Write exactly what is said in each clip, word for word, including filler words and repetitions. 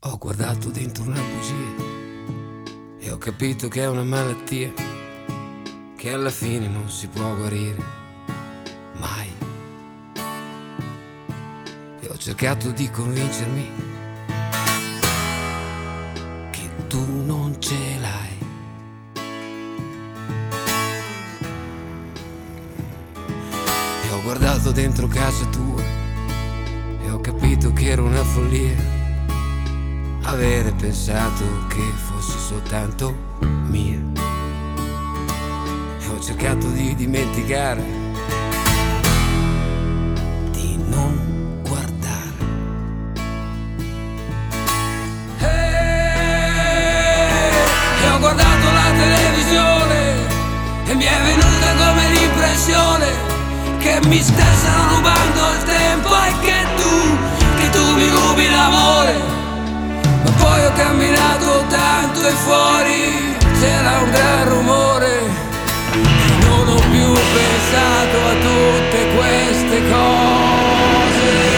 Ho guardato dentro una bugia e ho capito che è una malattia che alla fine non si può guarire mai. E ho cercato di convincermi che tu non ce l'hai. E ho guardato dentro casa tua e ho capito che era una follia avere pensato che fossi soltanto mia. E ho cercato di dimenticare, di non guardare. E, e ho guardato la televisione e mi è venuta come l'impressione che mi stessero rubando il tempo e che tu, che tu mi rubi l'amore. Ma poi ho camminato tanto e fuori c'era un gran rumore e non ho più pensato a tutte queste cose.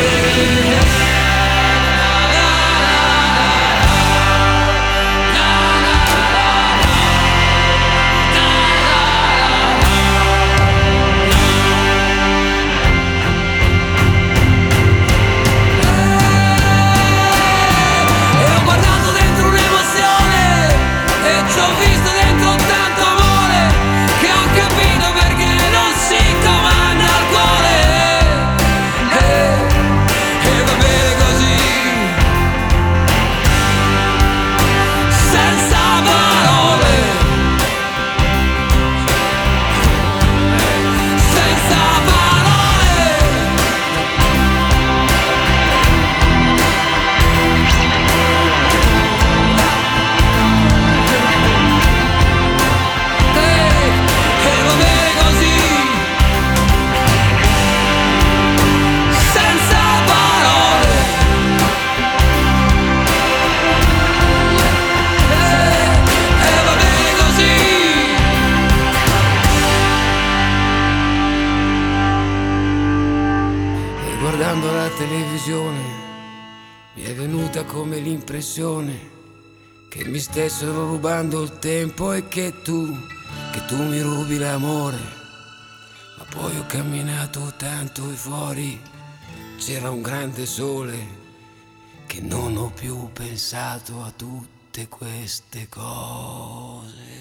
Guardando la televisione mi è venuta come l'impressione che mi stessero rubando il tempo e che tu, che tu mi rubi l'amore. Ma poi ho camminato tanto e fuori c'era un grande sole che non ho più pensato a tutte queste cose.